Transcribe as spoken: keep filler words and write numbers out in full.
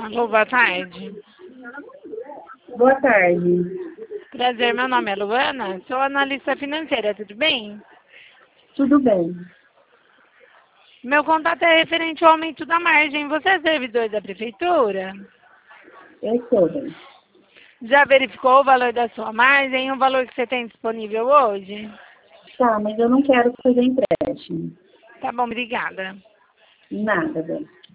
Alô, boa tarde. Boa tarde. Prazer, meu nome é Luana, sou analista financeira, tudo bem? Tudo bem. Meu contato é referente ao aumento da margem. Você é servidor da prefeitura? Eu sou bem. Já verificou o valor da sua margem, o valor que você tem disponível hoje? Tá, mas eu não quero fazer empréstimo. Tá bom, obrigada. Nada, bem.